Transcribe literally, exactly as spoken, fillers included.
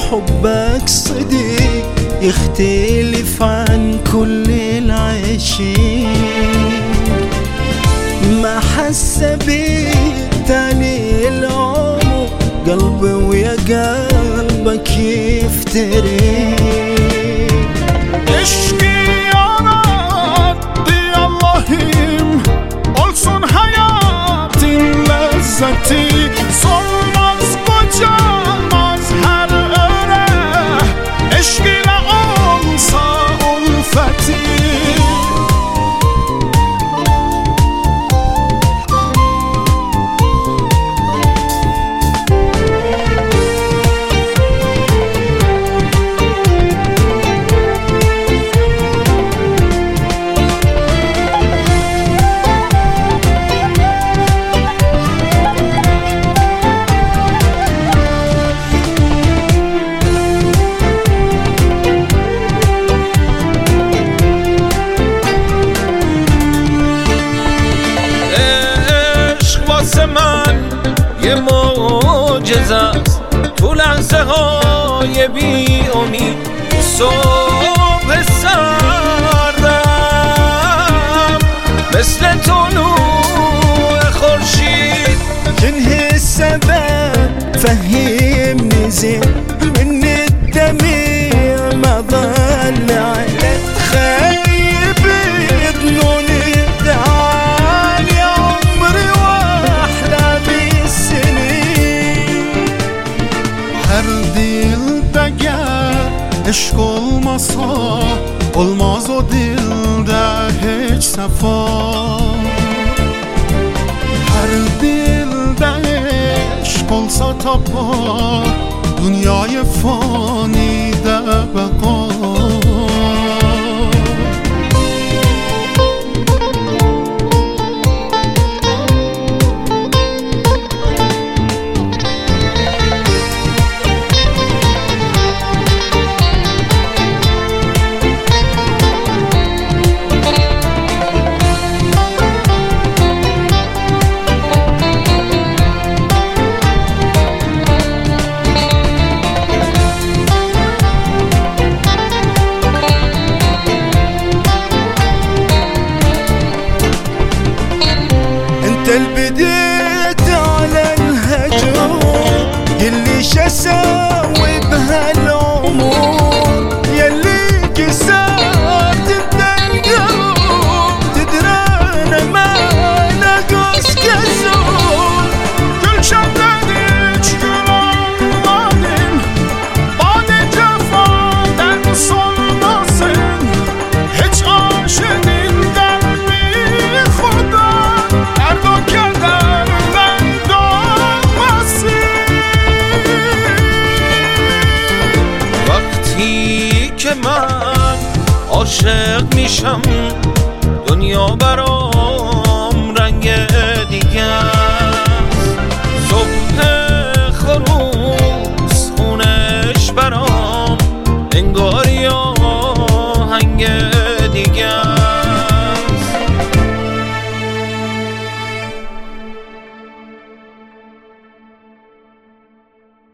حبك صديق يختلف عن كل العاشقين. ما حس بيك تاني العمر قلبي ويا قلبك يفترق. Eşki yarattı Allah'ım, olsun hayatın lezzeti. Solmaz kocaman her öre, eşkiyle olsa ulfeti. من یه معجزه است تو لحظه های بی امید. صبح سردم مثل طلوع خورشید. شنه السبب فهمني زين من الدميع ما ضل على تخيب ظنوني تعالي عمري her dilde gel eşk olmasa olmaz o dilde hiç sefa. Her dilde eşk olsa tapar dünyayı fanide beka. البديت على الهجوم يلي شساوي بهالعمر يلي كسرت القلوب تدرانا ما نقص كسور. Gül şenledik gül olmadın, bade cefadan solmasın. Hiç aşığın kalbi Huda derd o kederden doğmasın. Vakti که من عاشق میشم دنیا برا